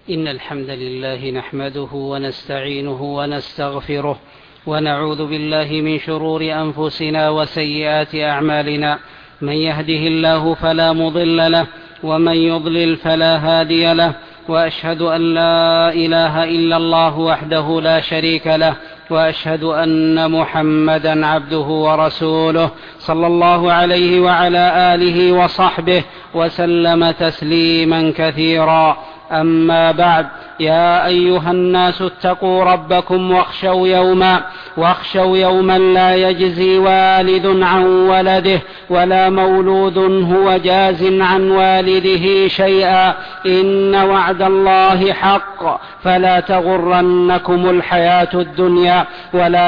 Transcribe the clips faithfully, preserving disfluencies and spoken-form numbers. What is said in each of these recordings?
إن الحمد لله نحمده ونستعينه ونستغفره ونعوذ بالله من شرور أنفسنا وسيئات أعمالنا. من يهده الله فلا مضل له ومن يضلل فلا هادي له، وأشهد أن لا إله إلا الله وحده لا شريك له، وأشهد أن محمدا عبده ورسوله صلى الله عليه وعلى آله وصحبه وسلم تسليما كثيرا. أما بعد، يا أيها الناس اتقوا ربكم واخشوا يوما واخشوا يوما لا يجزي والد عن ولده ولا مولود هو جاز عن والده شيئا، إن وعد الله حق، فلا تغرنكم الحياة الدنيا ولا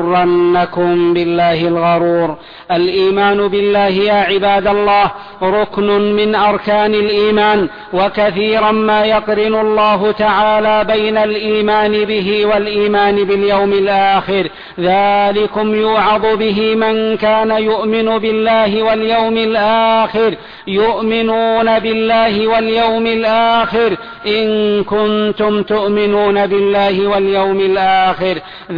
يغرنكم بالله الغرور. الإيمان بالله يا عباد الله ركن من أركان الإيمان، وكثيرا ما يقرن الله تعالى بين الإيمان به والإيمان باليوم الآخر، ذلكم يوعظ به من كان يؤمن بالله واليوم الآخر. يؤمنون بالله واليوم الآخر إن كنتم تؤمنون بالله واليوم الآخر،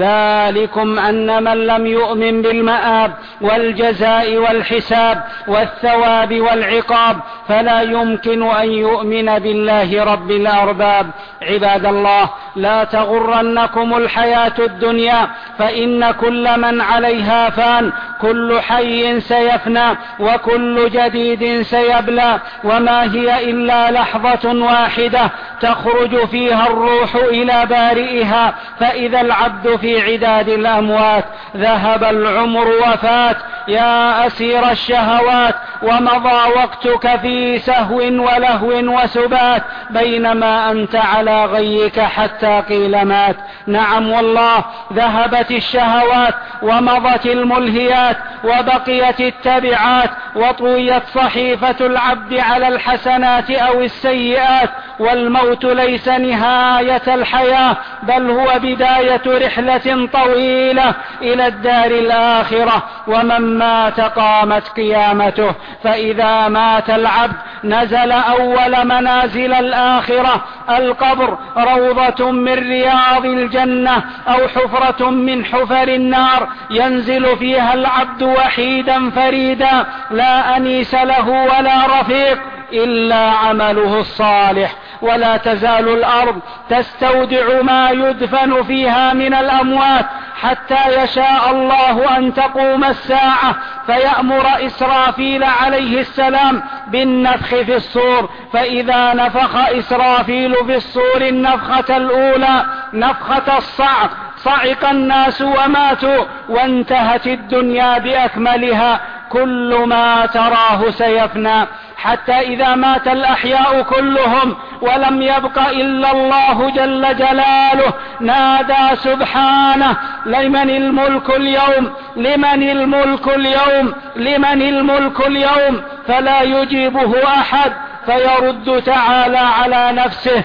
ذلكم أن من لم يؤمن بالمآب والجزاء والحساب والثواب والعقاب فلا يمكن أن يؤمن بالله رب الأرباب. عباد الله، لا تغرنكم الحياة الدنيا، فإن كل من عليها فان، كل حي سيفنى وكل جديد سيبلى، وما هي إلا لحظة واحدة تخرج فيها الروح إلى بارئها، فإذا العبد في عداد الأموات. ذهب العمر وفات يا أسير الشهوات، ومضى وقتك في سهو ولهو وسبات، بينما أنت على غيك حتى قيل مات. نعم والله، ذهبت الشهوات ومضت الملهيات وبقيت التبعات، وطويت صحيفة العبد على الحسنات أو السيئات، والموت ليس نهاية الحياة، بل هو بداية رحلة طويلة إلى الدار الآخرة. ومن مات قامت قيامته، فإذا مات العبد نزل أول منازل الآخرة، القبر، روضة من رياض الجنة أو حفرة من حفر النار، ينزل فيها العبد وحيدا فريدا، لا أنيس له ولا رفيق إلا عمله الصالح. ولا تزال الأرض تستودع ما يدفن فيها من الأموات حتى يشاء الله أن تقوم الساعة، فيأمر إسرافيل عليه السلام بالنفخ في الصور، فإذا نفخ إسرافيل في الصور النفخة الأولى نفخة الصعق، صعق الناس وماتوا، وانتهت الدنيا بأكملها. كل ما تراه سيفنى، حتى إذا مات الأحياء كلهم ولم يبق إلا الله جل جلاله، نادى سبحانه: لمن الملك اليوم؟ لمن الملك اليوم؟ لمن الملك اليوم؟ فلا يجيبه أحد، فيرد تعالى على نفسه: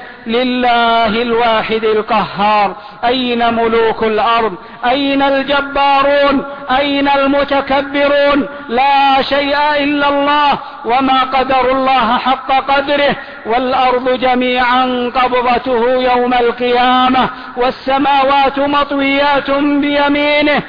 لله الواحد القهار. أين ملوك الأرض؟ أين الجبارون؟ أين المتكبرون؟ لا شيء إلا الله، وما قدر الله حق قدره. والأرض جميعا قبضته يوم القيامة، والسماوات مطويات بيمينه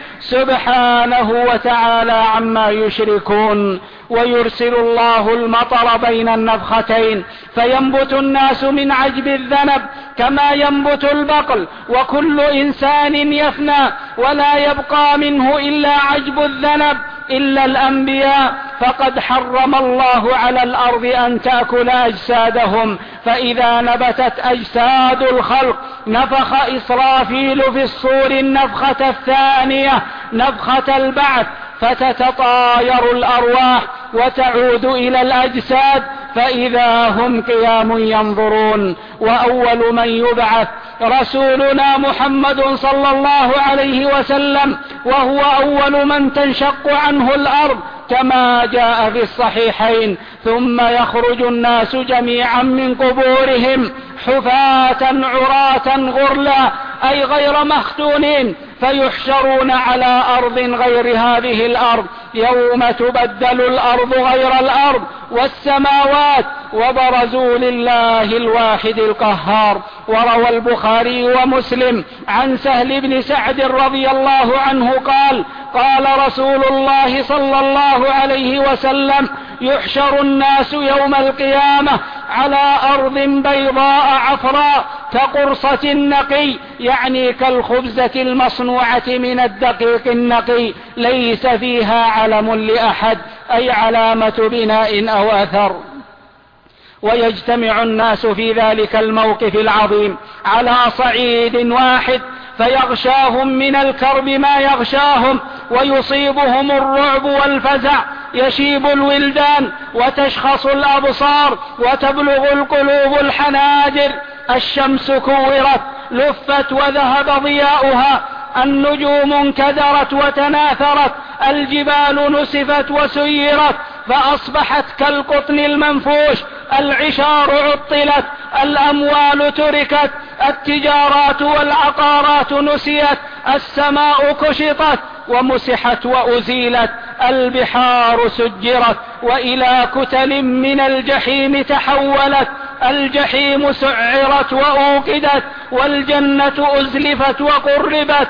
سبحانه وتعالى عما يشركون. ويرسل الله المطر بين النفختين، فينبت الناس من عجب الذنب كما ينبت البقل، وكل إنسان يفنى ولا يبقى منه إلا عجب الذنب إلا الأنبياء، فقد حرم الله على الأرض أن تأكل أجسادهم، فإذا نبتت أجساد الخلق نفخ إسرافيل في الصور النفخة الثانية نفخة البعث، فتتطاير الأرواح وتعود إلى الأجساد، فإذا هم قيام ينظرون. وأول من يبعث رسولنا محمد صلى الله عليه وسلم، وهو أول من تنشق عنه الأرض كما جاء في الصحيحين. ثم يخرج الناس جميعا من قبورهم حفاة عراة غرلا، أي غير مختونين، فيحشرون على أرض غير هذه الأرض، يوم تبدل الأرض غير الأرض والسماوات وبرزوا لله الواحد القهار. وروى البخاري ومسلم عن سهل بن سعد رضي الله عنه قال قال رسول الله صلى الله عليه وسلم: يحشر الناس يوم القيامة على أرض بيضاء عفراء كقرصة النقي، يعني كالخبزة المصنوعة من الدقيق النقي، ليس فيها علم لأحد، أي علامة بناء أو أثر. ويجتمع الناس في ذلك الموقف العظيم على صعيد واحد، فيغشاهم من الكرب ما يغشاهم، ويصيبهم الرعب والفزع، يشيب الولدان وتشخص الأبصار وتبلغ القلوب الحناجر. الشمس كورت لفت وذهب ضياؤها، النجوم انكدرت وتناثرت، الجبال نسفت وسيرت فأصبحت كالقطن المنفوش، العشار عطلت، الأموال تركت، التجارات والعقارات نسيت، السماء كشطت ومسحت وأزيلت، البحار سجرت وإلى كتل من الجحيم تحولت، الجحيم سعرت وأوقدت، والجنة أزلفت وقربت.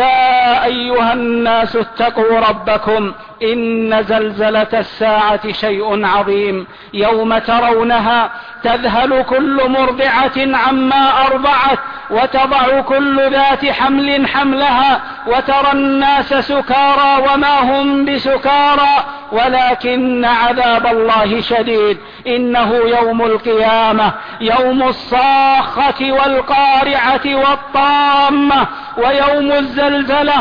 يا أيها الناس اتقوا ربكم إن زلزلة الساعة شيء عظيم، يوم ترونها تذهل كل مرضعة عما أرضعت، وتضع كل ذات حمل حملها، وترى الناس سكارى وما هم بسكارى ولكن عذاب الله شديد. إنه يوم القيامة، يوم الصاخة والقارعة والطامة، ويوم الزلزلة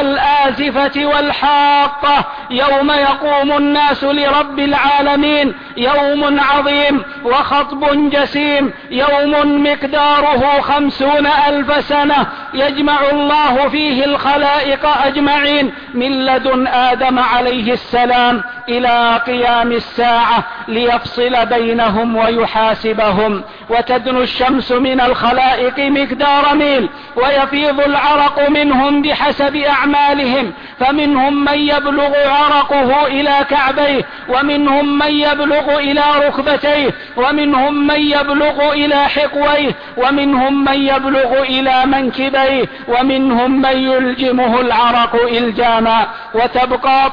والآزفة والحاقة، يوم يقوم الناس لرب العالمين، يوم عظيم وخطب جسيم، يوم مقداره خمسون ألف سنة، يجمع الله فيه الخلائق أجمعين من لدن آدم عليه السلام إلى قيام الساعة ليفصل بينهم ويحاسبهم. وتدنو الشمس من الخلائق مقدار ميل، ويفيض العرق منهم بحسب أعمالهم، فمنهم من يبلغ عرقه إلى كعبيه، ومنهم من يبلغ إلى ركبتيه، ومنهم من يبلغ إلى حقويه، ومنهم من يبلغ إلى منكبيه، ومنهم من يلجمه العرق إلجاما. وتبقى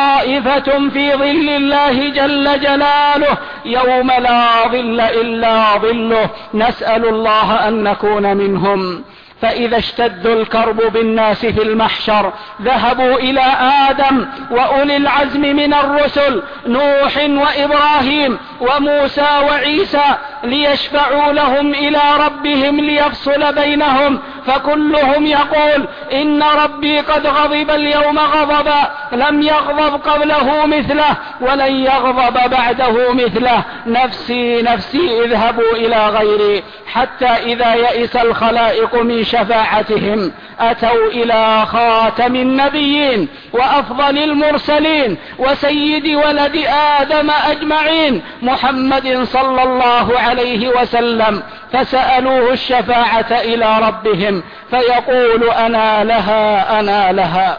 طائفة في ظل الله جل جلاله يوم لا ظل إلا ظله، نسأل الله أن نكون منهم. فإذا اشتد الكرب بالناس في المحشر ذهبوا إلى آدم وأولي العزم من الرسل نوح وإبراهيم وموسى وعيسى ليشفعوا لهم إلى ربهم ليفصل بينهم، فكلهم يقول: إن ربي قد غضب اليوم غضبا لم يغضب قبله مثله ولن يغضب بعده مثله، نفسي نفسي اذهبوا إلى غيري. حتى إذا يئس الخلائق من شفاعتهم أتوا إلى خاتم النبيين وأفضل المرسلين وسيد ولد آدم أجمعين محمد صلى الله عليه وسلم، فسألوه الشفاعة إلى ربهم، فيقول: أنا لها أنا لها،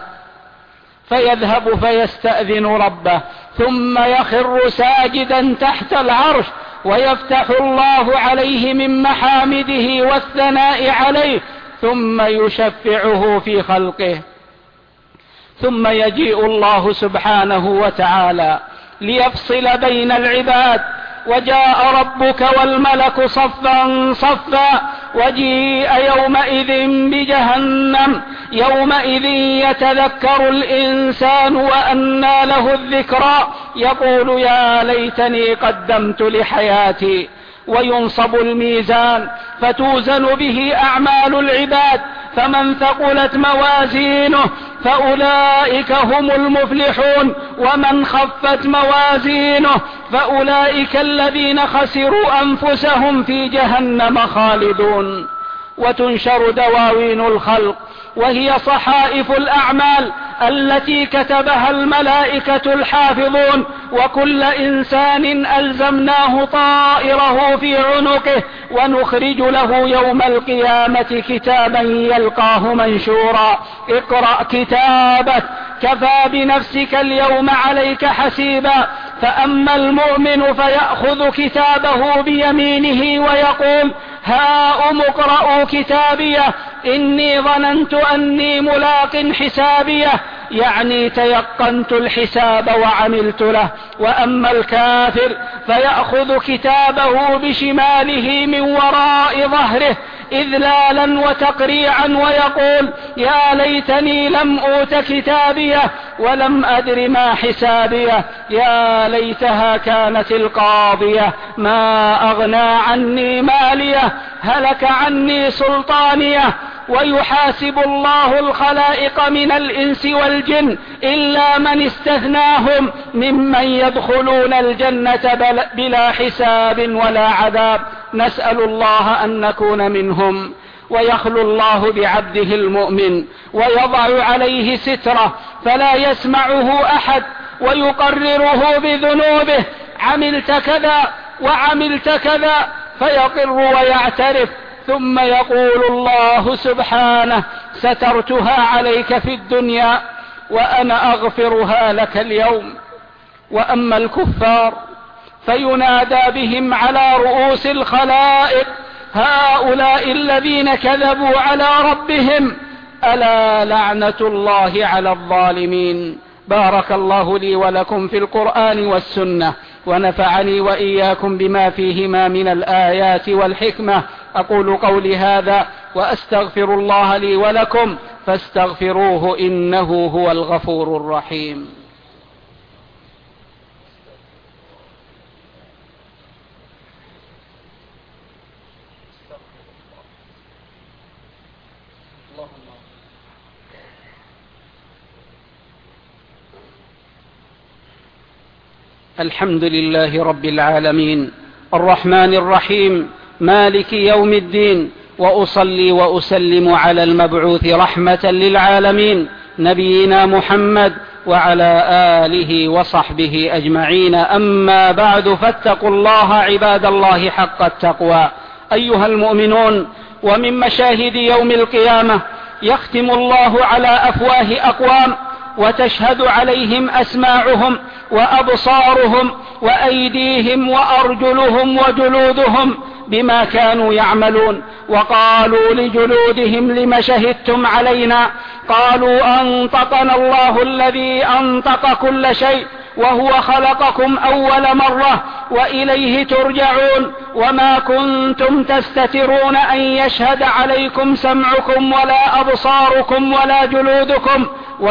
فيذهب فيستأذن ربه، ثم يخر ساجدا تحت العرش، ويفتح الله عليه من محامده والثناء عليه، ثم يشفعه في خلقه. ثم يجيء الله سبحانه وتعالى ليفصل بين العباد، وجاء ربك والملك صفا صفا، وجيء يومئذ بجهنم، يومئذ يتذكر الإنسان وأنى له الذكرى، يقول: يا ليتني قدمت لحياتي. وينصب الميزان فتوزن به أعمال العباد، فمن ثقلت موازينه فأولئك هم المفلحون، ومن خفت موازينه فأولئك الذين خسروا أنفسهم في جهنم خالدون. وتنشر دواوين الخلق، وهي صحائف الأعمال التي كتبها الملائكة الحافظون، وكل إنسان ألزمناه طائره في عنقه، ونخرج له يوم القيامة كتابا يلقاه منشورا: اقرأ كتابك كفى بنفسك اليوم عليك حسيبا. فأما المؤمن فيأخذ كتابه بيمينه ويقول هاؤم اقرءوا كتابيه إني ظننت أني ملاق حسابيه، يعني تيقنت الحساب وعملت له. وأما الكافر فيأخذ كتابه بشماله من وراء ظهره إذلالا وتقريعا ويقول يا ليتني لم أوت كتابيه ولم أدر ما حسابيه، يا ليتها كانت القاضية ما أغنى عني ماليه هلك عني سلطانيه. ويحاسب الله الخلائق من الإنس والجن إلا من استثناهم ممن يدخلون الجنة بلا حساب ولا عذاب. نسأل الله أن نكون منهم. ويخلو الله بعبده المؤمن ويضع عليه ستره فلا يسمعه أحد ويقرره بذنوبه عملت كذا وعملت كذا فيقر ويعترف، ثم يقول الله سبحانه سترتها عليك في الدنيا وأنا أغفرها لك اليوم. وأما الكفار فينادى بهم على رؤوس الخلائق هؤلاء الذين كذبوا على ربهم ألا لعنة الله على الظالمين. بارك الله لي ولكم في القرآن والسنة ونفعني وإياكم بما فيهما من الآيات والحكمة. أقول قولي هذا وأستغفر الله لي ولكم فاستغفروه إنه هو الغفور الرحيم. الحمد لله رب العالمين الرحمن الرحيم مالك يوم الدين، وأصلي وأسلم على المبعوث رحمة للعالمين نبينا محمد وعلى آله وصحبه أجمعين. أما بعد فاتقوا الله عباد الله حق التقوى أيها المؤمنون. ومن مشاهد يوم القيامة يختم الله على أفواه أقوام وتشهد عليهم أسماعهم وأبصارهم وأيديهم وأرجلهم وجلودهم بما كانوا يعملون. وقالوا لجلودهم لم شهدتم علينا؟ قالوا أنطقنا الله الذي أنطق كل شيء وهو خلقكم أول مرة وإليه ترجعون. وما كنتم تستترون أن يشهد عليكم سمعكم ولا أبصاركم ولا جلودكم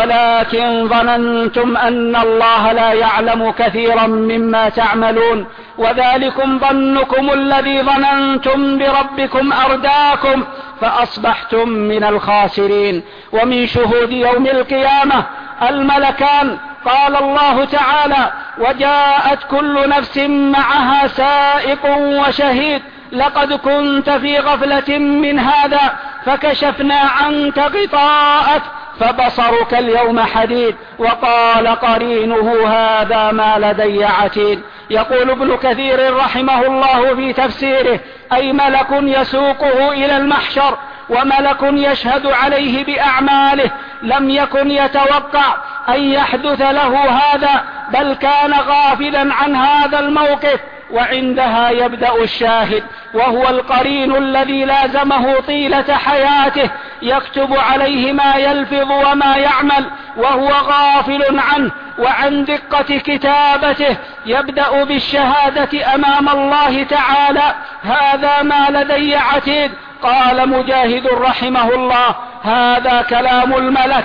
ولكن ظننتم أن الله لا يعلم كثيرا مما تعملون. وذلكم ظنكم الذي ظننتم بربكم أرداكم فأصبحتم من الخاسرين. ومن شهود يوم القيامة الملكان. قال الله تعالى وجاءت كل نفس معها سائق وشهيد لقد كنت في غفلة من هذا فكشفنا عنك غطاءك فبصرك اليوم حديد. وقال قرينه هذا ما لدي عتيد. يقول ابن كثير رحمه الله في تفسيره أي ملك يسوقه إلى المحشر وملك يشهد عليه بأعماله لم يكن يتوقع أن يحدث له هذا بل كان غافلا عن هذا الموقف. وعندها يبدأ الشاهد وهو القرين الذي لازمه طيلة حياته يكتب عليه ما يلفظ وما يعمل وهو غافل عنه وعن دقة كتابته. يبدأ بالشهادة أمام الله تعالى هذا ما لدي عتيد. قال مجاهد رحمه الله هذا كلام الملك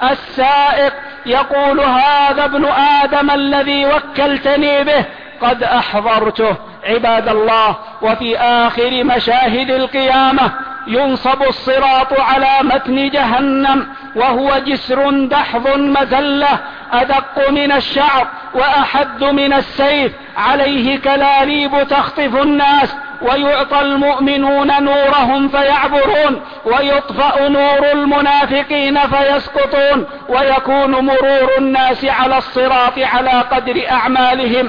السائق يقول هذا ابن آدم الذي وكلتني به قد أحضرته. عباد الله. وفي آخر مشاهد القيامة ينصب الصراط على متن جهنم وهو جسر دحض مزلة أدق من الشعر وأحد من السيف عليه كلاليب تخطف الناس ويعطى المؤمنون نورهم فيعبرون ويطفأ نور المنافقين فيسقطون ويكون مرور الناس على الصراط على قدر أعمالهم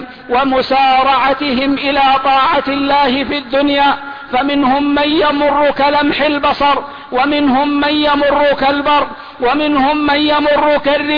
ومسارعتهم إلى طاعة الله في الدنيا. فمنهم من يمر كلمح البصر ومنهم من يمر كالبرق ومنهم من يمر كالريح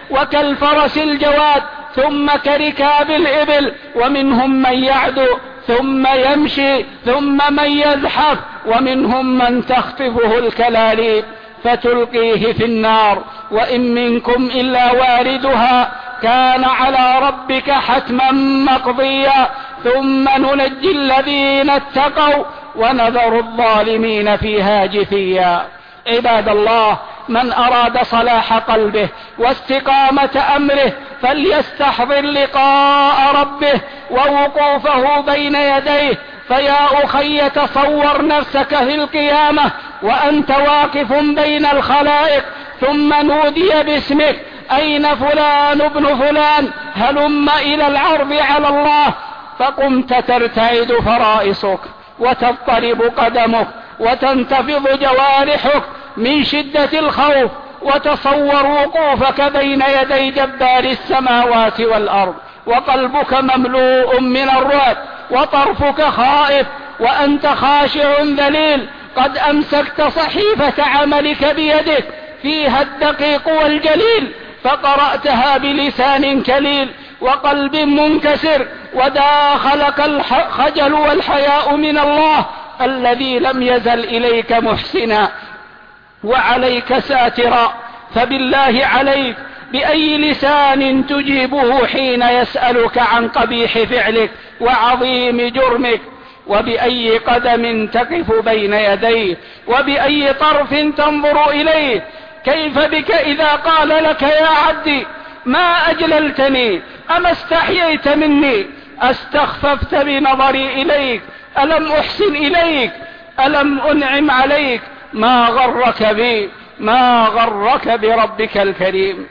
وكالفرس الجواد، ثم كركاب الإبل، ومنهم من يعدو ثم يمشي، ثم من يزحف، ومنهم من تخطفه الكلاليب فتلقيه في النار، وإن منكم إلا واردها كان على ربك حتما مقضيا، ثم ننجي الذين اتقوا ونذر الظالمين فيها جثيا. عباد الله، من أراد صلاح قلبه واستقامة أمره فليستحضر لقاء ربه ووقوفه بين يديه. فيا أخي، تصور نفسك في القيامة وأنت واقف بين الخلائق، ثم نودي باسمك: أين فلان ابن فلان؟ هلم إلى العرض على الله. فقمت ترتعد فرائصك وتضطرب قدمك وتنتفض جوارحك من شدة الخوف. وتصور وقوفك بين يدي جبار السماوات والأرض وقلبك مملوء من الرعب وطرفك خائف وأنت خاشع ذليل، قد أمسكت صحيفة عملك بيدك فيها الدقيق والجليل، فقرأتها بلسان كليل وقلب منكسر، وداخلك الخجل والحياء من الله الذي لم يزل إليك محسنا وعليك ساترا. فبالله عليك، بأي لسان تجيبه حين يسألك عن قبيح فعلك وعظيم جرمك؟ وبأي قدم تقف بين يديه؟ وبأي طرف تنظر إليه؟ كيف بك إذا قال لك: يا عبدي ما أجللتني، أما استحييت مني، استخففت بنظري إليك، ألم أحسن إليك، ألم أنعم عليك؟ ما غرك بي، ما غرك بربك الكريم.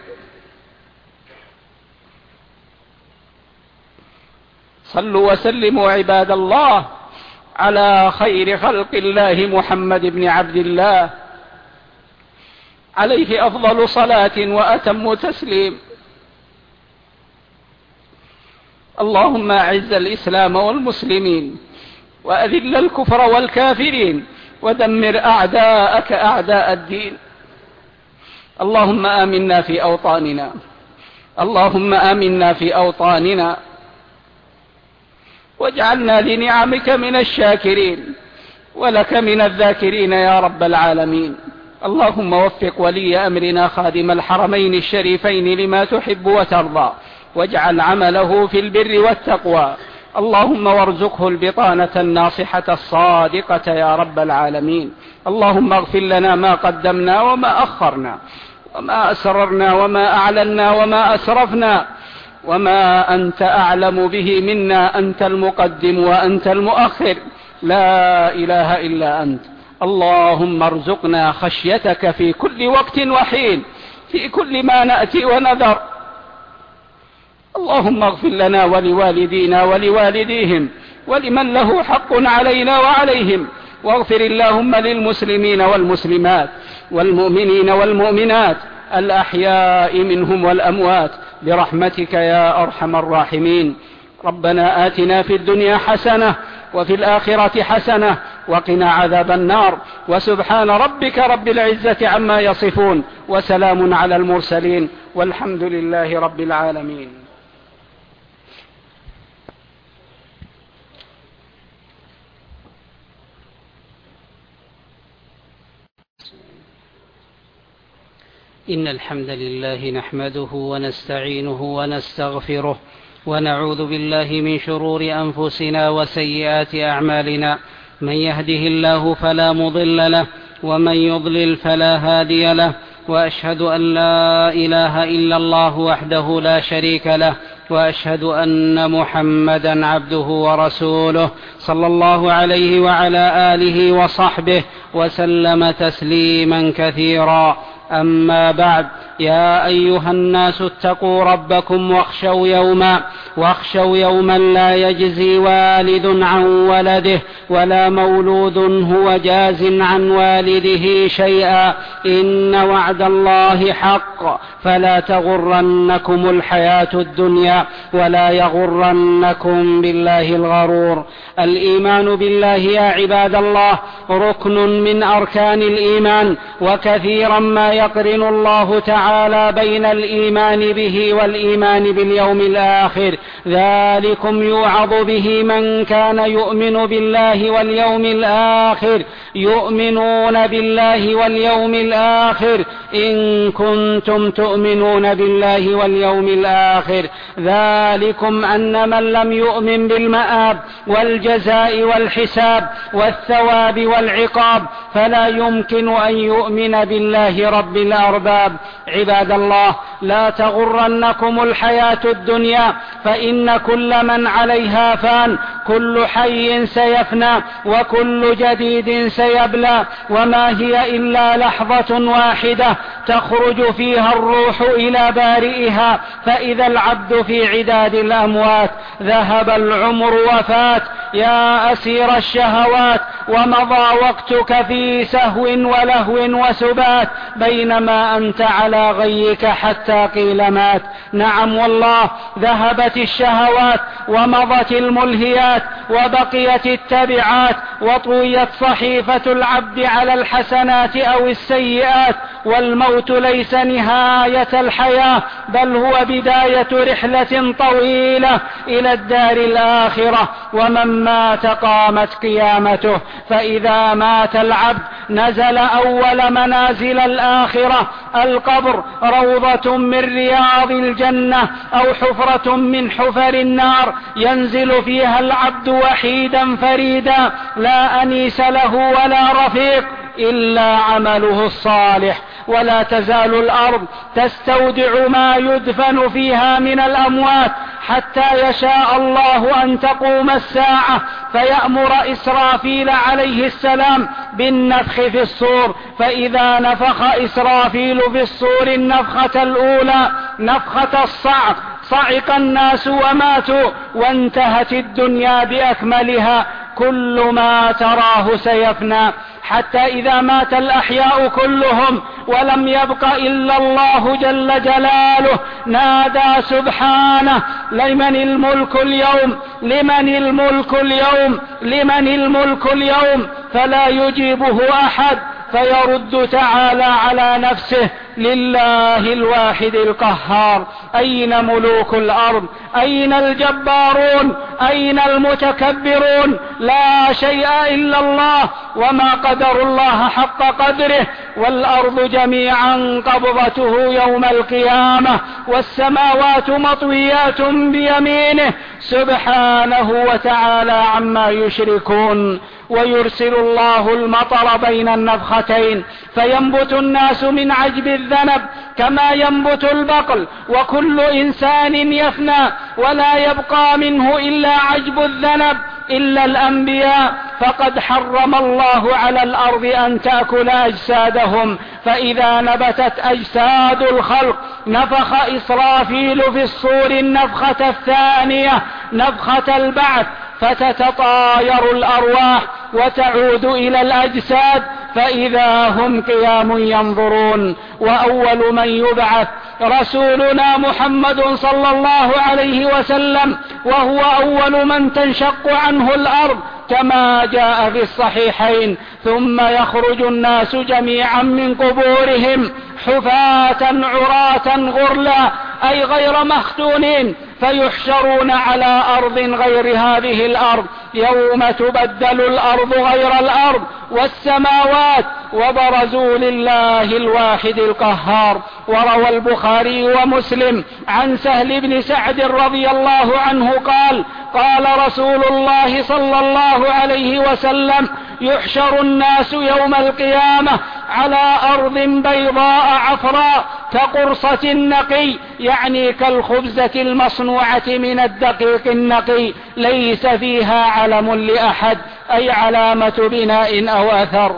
صلوا وسلموا عباد الله على خير خلق الله محمد بن عبد الله، عليه أفضل صلاة وأتم تسليم. اللهم أعز الإسلام والمسلمين، وأذل الكفر والكافرين، ودمر أعداءك أعداء الدين. اللهم آمنا في أوطاننا، اللهم آمنا في أوطاننا، واجعلنا لنعمك من الشاكرين ولك من الذاكرين يا رب العالمين. اللهم وفق ولي أمرنا خادم الحرمين الشريفين لما تحب وترضى، واجعل عمله في البر والتقوى. اللهم وارزقه البطانة الناصحة الصادقة يا رب العالمين. اللهم اغفر لنا ما قدمنا وما أخرنا، وما أسررنا وما أعلنا وما أسرفنا، وما أنت أعلم به منا، أنت المقدم وأنت المؤخر، لا إله إلا أنت. اللهم ارزقنا خشيتك في كل وقت وحين، في كل ما نأتي ونذر. اللهم اغفر لنا ولوالدينا ولوالديهم ولمن له حق علينا وعليهم، واغفر اللهم للمسلمين والمسلمات والمؤمنين والمؤمنات الأحياء منهم والأموات برحمتك يا أرحم الراحمين. ربنا آتنا في الدنيا حسنة وفي الآخرة حسنة وقنا عذاب النار، وسبحان ربك رب العزة عما يصفون، وسلام على المرسلين، والحمد لله رب العالمين. إن الحمد لله نحمده ونستعينه ونستغفره، ونعوذ بالله من شرور أنفسنا وسيئات أعمالنا. من يهده الله فلا مضل له، ومن يضلل فلا هادي له، وأشهد أن لا إله إلا الله وحده لا شريك له، وأشهد أن محمدا عبده ورسوله، صلى الله عليه وعلى آله وصحبه وسلم تسليما كثيرا. أما بعد، يا أيها الناس اتقوا ربكم واخشوا يوما واخشوا يوما لا يجزي والد عن ولده ولا مولود هو جاز عن والده شيئا، إن وعد الله حق، فلا تغرنكم الحياة الدنيا ولا يغرنكم بالله الغرور. الإيمان بالله يا عباد الله ركن من أركان الإيمان، وكثيرا ما يقرن الله تعالى تعالى بين الإيمان به والإيمان باليوم الآخر. ذلكم يوعظ به من كان يؤمن بالله واليوم الآخر يؤمنون بالله واليوم الآخر إن كنتم تؤمنون بالله واليوم الآخر. ذلكم أن من لم يؤمن بالمآب والجزاء والحساب والثواب والعقاب فلا يمكن أن يؤمن بالله رب الأرباب. عباد الله، لا تغرنكم الحياة الدنيا، فإن كل من عليها فان، كل حي سيفنى وكل جديد سيبلى، وما هي إلا لحظة واحدة تخرج فيها الروح إلى بارئها، فإذا العبد في عداد الأموات. ذهب العمر وفات يا أسير الشهوات، ومضى وقتك في سهو ولهو وسبات، بينما أنت على غيك حتى قيل مات. نعم والله، ذهبت الشهوات ومضت الملهيات وبقيت التبعات، وطويت صحيفة العبد على الحسنات أو السيئات. والموت ليس نهاية الحياة، بل هو بداية رحلة طويلة إلى الدار الآخرة. ومن مات قامت قيامته، فإذا مات العبد نزل أول منازل الآخرة، القبر روضة من رياض الجنة أو حفرة من حفر النار، ينزل فيها العبد وحيدا فريدا، لا أنيس له ولا رفيق إلا عمله الصالح. ولا تزال الأرض تستودع ما يدفن فيها من الأموات حتى يشاء الله أن تقوم الساعة، فيأمر إسرافيل عليه السلام بالنفخ في الصور، فإذا نفخ إسرافيل في الصور النفخة الأولى نفخة الصعق، صعق الناس وماتوا، وانتهت الدنيا بأكملها. كل ما تراه سيفنى، حتى إذا مات الأحياء كلهم ولم يبق إلا الله جل جلاله، نادى سبحانه: لمن الملك اليوم؟ لمن الملك اليوم؟ لمن الملك اليوم؟ فلا يجيبه أحد، فيرد تعالى على نفسه: لله الواحد القهار. أين ملوك الأرض؟ أين الجبارون؟ أين المتكبرون؟ لا شيء إلا الله، وما قدر الله حق قدره. والأرض جميعا قبضته يوم القيامة، والسماوات مطويات بيمينه سبحانه وتعالى عما يشركون. ويرسل الله المطر بين النفختين، فينبت الناس من عجب الذنب كما ينبت البقل، وكل إنسان يفنى ولا يبقى منه إلا عجب الذنب إلا الأنبياء، فقد حرم الله على الأرض أن تأكل أجسادهم. فإذا نبتت أجساد الخلق نفخ إسرافيل في الصور النفخة الثانية نفخة البعث، فتتطاير الأرواح وتعود إلى الأجساد، فإذا هم قيام ينظرون. وأول من يبعث رسولنا محمد صلى الله عليه وسلم، وهو أول من تنشق عنه الأرض كما جاء في الصحيحين. ثم يخرج الناس جميعا من قبورهم حفاة عراة غرلا، أي غير مختونين، فيحشرون على أرض غير هذه الأرض، يوم تبدل الأرض غير الأرض والسماوات، وبرزوا لله الواحد القهار. وروى البخاري ومسلم عن سهل بن سعد رضي الله عنه قال: قال رسول الله صلى الله عليه وسلم: يحشر الناس يوم القيامة على أرض بيضاء عفراء كقرصة النقي، يعني كالخبزة المصنوعة من الدقيق النقي، ليس فيها علم لأحد، أي علامة بناء أو أثر.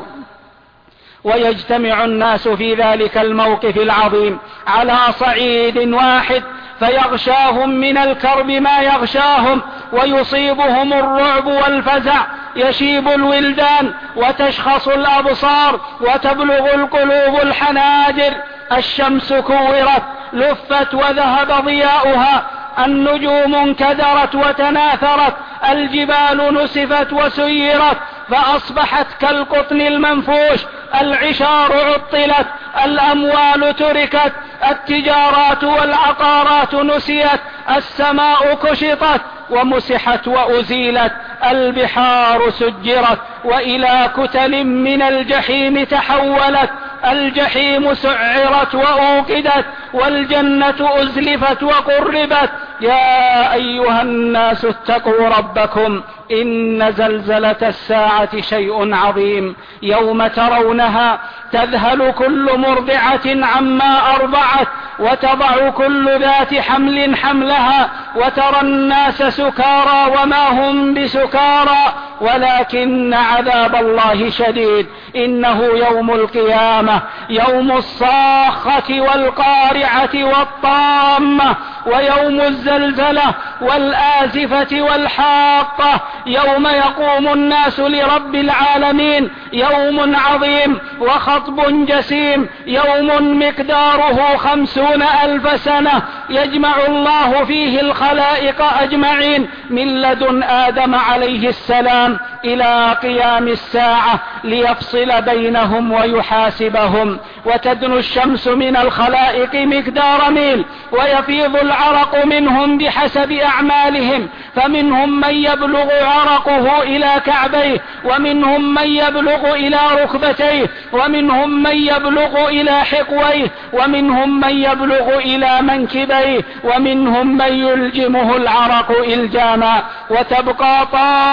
ويجتمع الناس في ذلك الموقف العظيم على صعيد واحد، فيغشاهم من الكرب ما يغشاهم، ويصيبهم الرعب والفزع، يشيب الولدان وتشخص الأبصار وتبلغ القلوب الحناجر. الشمس كورت لفت وذهب ضياؤها، النجوم انكدرت وتناثرت، الجبال نسفت وسيرت فأصبحت كالقطن المنفوش، العشار عطلت الأموال تركت، التجارات والعقارات نسيت، السماء كشطت ومسحت وأزيلت، البحار سجرت وإلى كتل من الجحيم تحولت، الجحيم سعرت وأوقدت، والجنة أزلفت وقربت. يا أيها الناس اتقوا ربكم إن زلزلة الساعة شيء عظيم، يوم ترونها تذهل كل مرضعة عما أرضعت وتضع كل ذات حمل حملها، وترى الناس سكارى وما هم بسكارى ولكن عذاب الله شديد. إنه يوم القيامة، يوم الصاخة والقارعة والطامة، ويوم الزلزلة والآزفة والحاقة، يوم يقوم الناس لرب العالمين، يوم عظيم وخطب جسيم، يوم مقداره خمسون ألف سنة، يجمع الله فيه الخلائق أجمعين من لدن آدم عليه السلام إلى قيام الساعة ليفصل بينهم ويحاسبهم. وتدنو الشمس من الخلائق مقدار ميل، ويفيض العرق منهم بحسب أعمالهم، فمنهم من يبلغ عرقه إلى كعبيه، ومنهم من يبلغ إلى ركبتيه، ومنهم من يبلغ إلى حقويه، ومنهم من يبلغ إلى منكبيه، ومنهم من يلجمه العرق إلجاما. وتبقى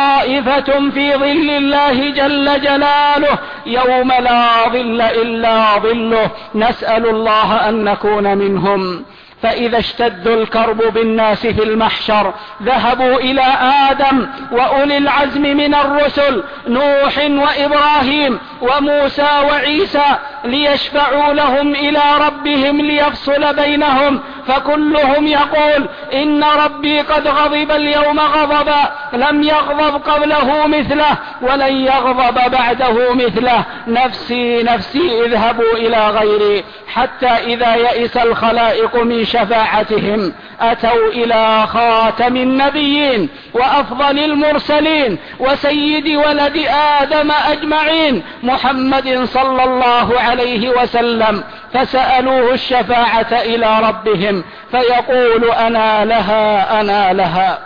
طائفة في ظل الله جل جلاله يوم لا ظل إلا ظله، نسأل الله أن نكون منهم. فإذا اشتد الكرب بالناس في المحشر ذهبوا إلى آدم وأولي العزم من الرسل نوح وإبراهيم وموسى وعيسى ليشفعوا لهم إلى ربهم ليفصل بينهم، فكلهم يقول إن ربي قد غضب اليوم غضبا لم يغضب قبله مثله ولن يغضب بعده مثله، نفسي نفسي اذهبوا إلى غيري. حتى إذا يئس الخلائق من شفاعتهم أتوا إلى خاتم النبيين وأفضل المرسلين وسيد ولد آدم أجمعين محمد صلى الله عليه وسلم، فسألوه الشفاعة إلى ربهم فيقول أنا لها أنا لها،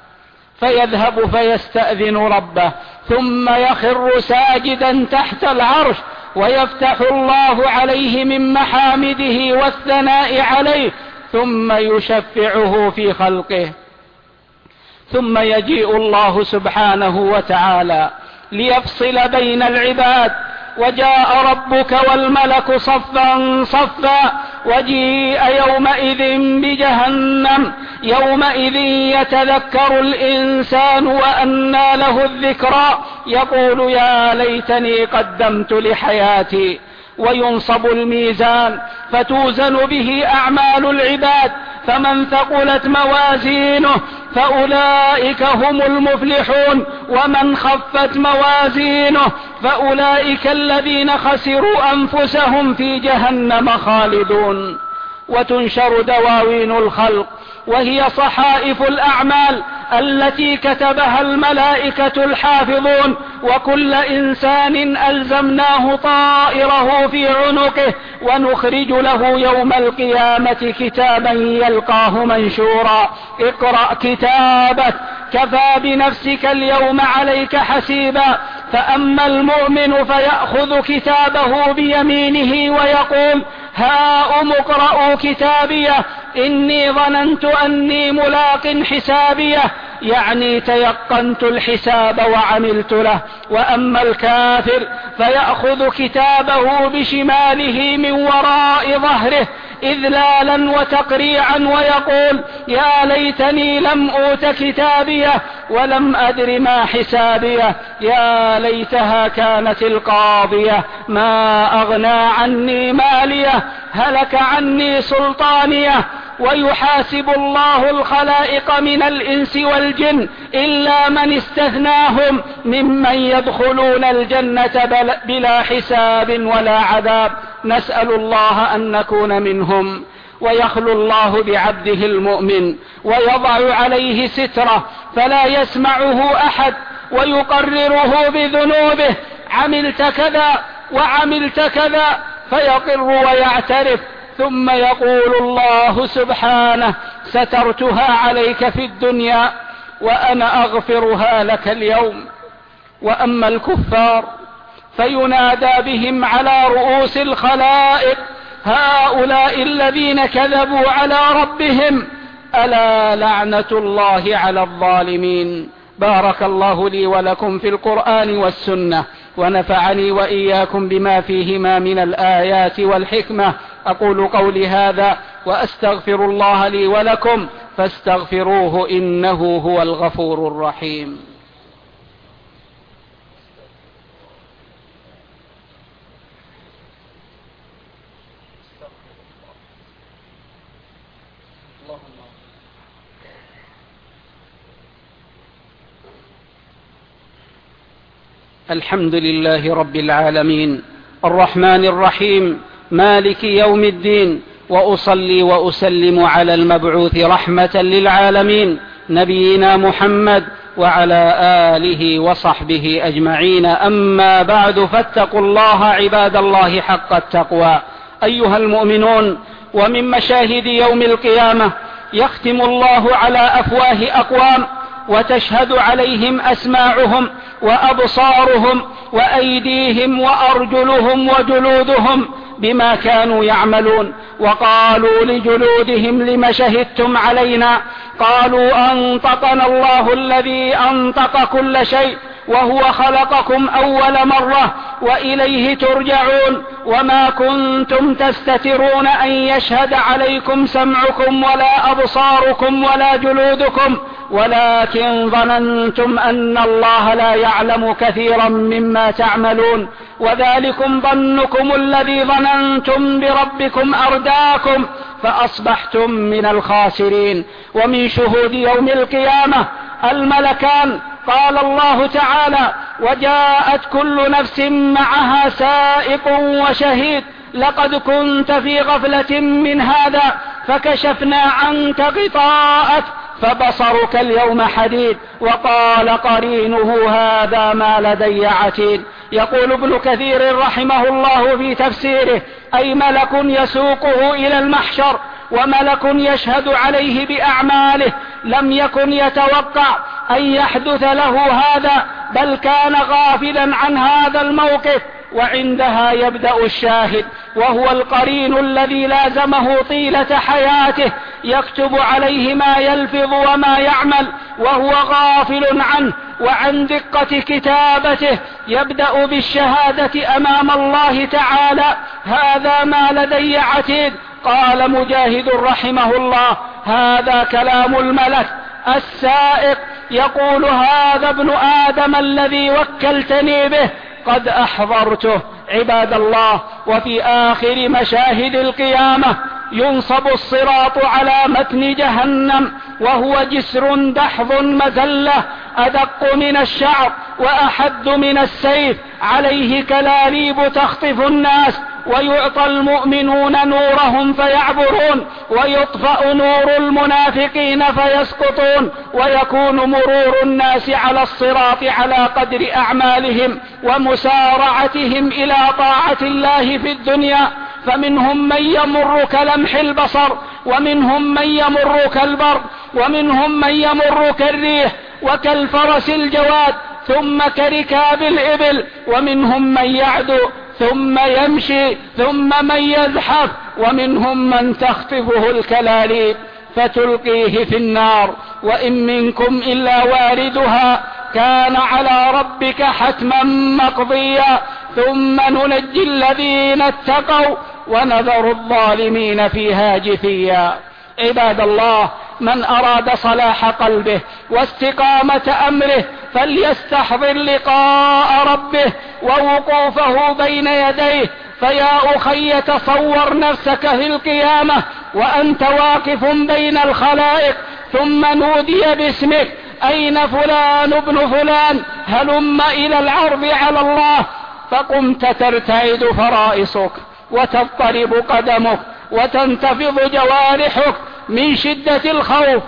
فيذهب فيستأذن ربه ثم يخر ساجدا تحت العرش، ويفتح الله عليه من محامده والثناء عليه، ثم يشفعه في خلقه. ثم يجيء الله سبحانه وتعالى ليفصل بين العباد، وجاء ربك والملك صفا صفا، وجيء يومئذ بجهنم، يومئذ يتذكر الإنسان وأنى له الذكرى، يقول يا ليتني قدمت لحياتي. وينصب الميزان فتوزن به أعمال العباد، فمن ثقلت موازينه فأولئك هم المفلحون، ومن خفت موازينه فأولئك الذين خسروا أنفسهم في جهنم خالدون. وتنشر دواوين الخلق وهي صحائف الأعمال التي كتبها الملائكة الحافظون، وكل إنسان ألزمناه طائره في عنقه، ونخرج له يوم القيامة كتابا يلقاه منشورا، اقرأ كتابك كفى بنفسك اليوم عليك حسيبا. فأما المؤمن فيأخذ كتابه بيمينه ويقول هاؤم اقرءوا كتابيه إني ظننت أني ملاق حسابيه، يعني تيقنت الحساب وعملت له. وأما الكافر فيأخذ كتابه بشماله من وراء ظهره إذلالا وتقريعا ويقول يا ليتني لم أوت كتابيه ولم أدر ما حسابيه، يا ليتها كانت القاضية ما أغنى عني ماليه هلك عني سلطانيه. ويحاسب الله الخلائق من الإنس والجن إلا من استثناهم ممن يدخلون الجنة بلا حساب ولا عذاب، نسأل الله أن نكون منهم. ويخلو الله بعبده المؤمن ويضع عليه ستره فلا يسمعه أحد، ويقرره بذنوبه عملت كذا وعملت كذا، فيقر ويعترف، ثم يقول الله سبحانه: سترتها عليك في الدنيا وأنا أغفرها لك اليوم. وأما الكفار فينادى بهم على رؤوس الخلائق: هؤلاء الذين كذبوا على ربهم، ألا لعنة الله على الظالمين. بارك الله لي ولكم في القرآن والسنة، ونفعني وإياكم بما فيهما من الآيات والحكمة. أقول قولي هذا وأستغفر الله لي ولكم فاستغفروه إنه هو الغفور الرحيم. الحمد لله رب العالمين، الرحمن الرحيم، مالك يوم الدين، وأصلي وأسلم على المبعوث رحمة للعالمين نبينا محمد وعلى آله وصحبه أجمعين. أما بعد، فاتقوا الله عباد الله حق التقوى. أيها المؤمنون، ومن مشاهد يوم القيامة يختم الله على أفواه أقوام وتشهد عليهم أسماعهم وأبصارهم وأيديهم وأرجلهم وجلودهم بما كانوا يعملون. وقالوا لجلودهم: لم شهدتم علينا؟ قالوا: أنطقنا الله الذي أنطق كل شيء وهو خلقكم أول مرة وإليه ترجعون. وما كنتم تستترون أن يشهد عليكم سمعكم ولا أبصاركم ولا جلودكم، ولكن ظننتم أن الله لا يعلم كثيرا مما تعملون. وذلكم ظنكم الذي ظننتم بربكم أرداكم فأصبحتم من الخاسرين. ومن شهود يوم القيامة الملكان. قال الله تعالى: وجاءت كل نفس معها سائق وشهيد لقد كنت في غفلة من هذا فكشفنا عنك غطاءك فبصرك اليوم حديد. وقال قرينه: هذا ما لدي عتيد. يقول ابن كثير رحمه الله في تفسيره: أي ملك يسوقه إلى المحشر، وملك يشهد عليه بأعماله. لم يكن يتوقع أن يحدث له هذا، بل كان غافلا عن هذا الموقف. وعندها يبدأ الشاهد، وهو القرين الذي لازمه طيلة حياته، يكتب عليه ما يلفظ وما يعمل وهو غافل عنه وعن دقة كتابته. يبدأ بالشهادة أمام الله تعالى: هذا ما لدي عتيد. قال مجاهد رحمه الله: هذا كلام الملك السائق يقول: هذا ابن آدم الذي وكلتني به قد أحضرته. عباد الله، وفي آخر مشاهد القيامة ينصب الصراط على متن جهنم، وهو جسر دحض مزلة أدق من الشعر وأحد من السيف، عليه كلاليب تخطف الناس، ويعطى المؤمنون نورهم فيعبرون، ويطفأ نور المنافقين فيسقطون، ويكون مرور الناس على الصراط على قدر أعمالهم ومسارعتهم إلى طاعة الله في الدنيا. فمنهم من يمر كلمح البصر، ومنهم من يمر كالبرق، ومنهم من يمر كالريح وكالفرس الجواد، ثم كركاب الإبل، ومنهم من يعدو ثم يمشي، ثم من يزحف، ومنهم من تخطفه الكلاليب فتلقيه في النار. وإن منكم إلا واردها كان على ربك حتما مقضيا، ثم ننجي الذين اتقوا ونذر الظالمين فيها جثيا. عباد الله، من أراد صلاح قلبه واستقامة أمره فليستحضر لقاء ربه ووقوفه بين يديه. فيا أخي، تصور نفسك في القيامة وأنت واقف بين الخلائق، ثم نودي باسمك: أين فلان ابن فلان؟ هلم إلى العرض على الله. فقمت ترتعد فرائصك وتضطرب قدمك وتنتفض جوارحك من شدة الخوف.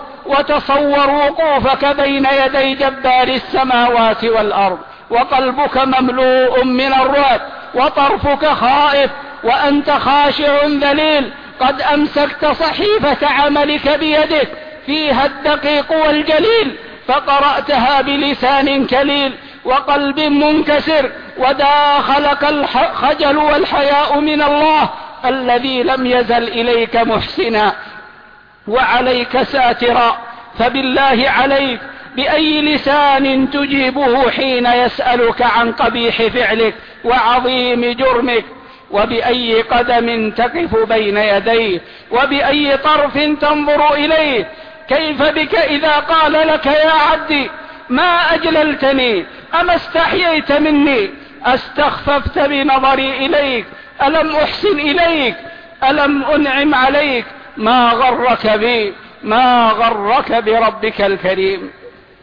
وتصور وقوفك بين يدي جبار السماوات والأرض، وقلبك مملوء من الرعب، وطرفك خائف، وأنت خاشع ذليل، قد أمسكت صحيفة عملك بيدك فيها الدقيق والجليل، فقرأتها بلسان كليل وقلب منكسر، وداخلك الخجل والحياء من الله الذي لم يزل إليك محسنا وعليك ساترا. فبالله عليك بأي لسان تجيبه حين يسألك عن قبيح فعلك وعظيم جرمك؟ وبأي قدم تقف بين يديه؟ وبأي طرف تنظر إليه؟ كيف بك إذا قال لك يا عبدي ما أجللتني، أما استحييت مني، استخففت بنظري إليك، ألم أحسن إليك، ألم أنعم عليك؟ ما غرك بي، ما غرك بربك الكريم.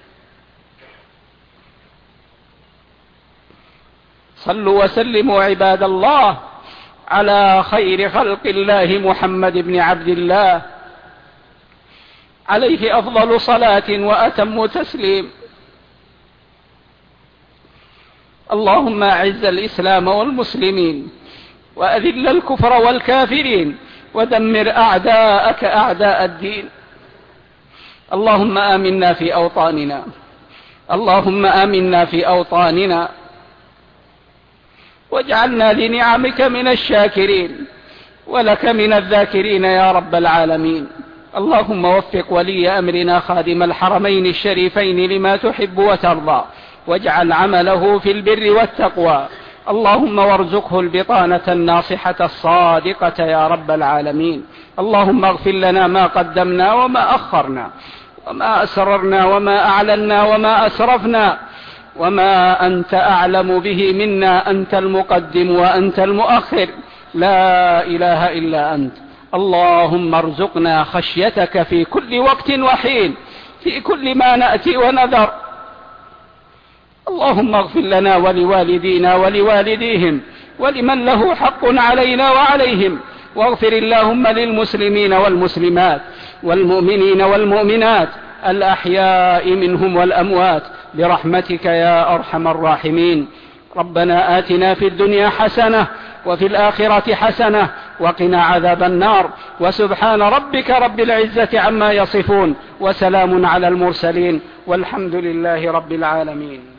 صلوا وسلموا عباد الله على خير خلق الله محمد بن عبد الله، عليه أفضل صلاة وأتم تسليم. اللهم أعز الإسلام والمسلمين، وأذل الكفر والكافرين، ودمر أعداءك أعداء الدين. اللهم آمنا في أوطاننا، اللهم آمنا في أوطاننا، واجعلنا لنعمك من الشاكرين ولك من الذاكرين يا رب العالمين. اللهم وفق ولي أمرنا خادم الحرمين الشريفين لما تحب وترضى، واجعل عمله في البر والتقوى. اللهم وارزقه البطانة الناصحة الصادقة يا رب العالمين. اللهم اغفر لنا ما قدمنا وما أخرنا، وما أسررنا وما أعلنا وما أسرفنا، وما أنت أعلم به منا، أنت المقدم وأنت المؤخر، لا إله إلا أنت. اللهم ارزقنا خشيتك في كل وقت وحين، في كل ما نأتي ونذر. اللهم اغفر لنا ولوالدينا ولوالديهم ولمن له حق علينا وعليهم، واغفر اللهم للمسلمين والمسلمات والمؤمنين والمؤمنات الأحياء منهم والأموات برحمتك يا أرحم الراحمين. ربنا آتنا في الدنيا حسنة وفي الآخرة حسنة وقنا عذاب النار. وسبحان ربك رب العزة عما يصفون، وسلام على المرسلين، والحمد لله رب العالمين.